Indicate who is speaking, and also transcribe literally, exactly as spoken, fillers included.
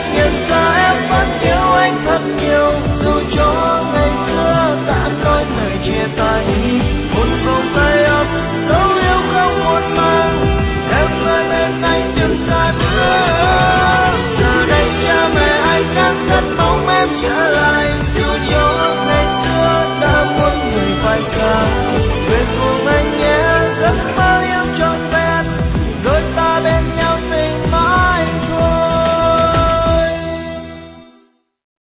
Speaker 1: nhận ra em vẫn yêu anh thật nhiều.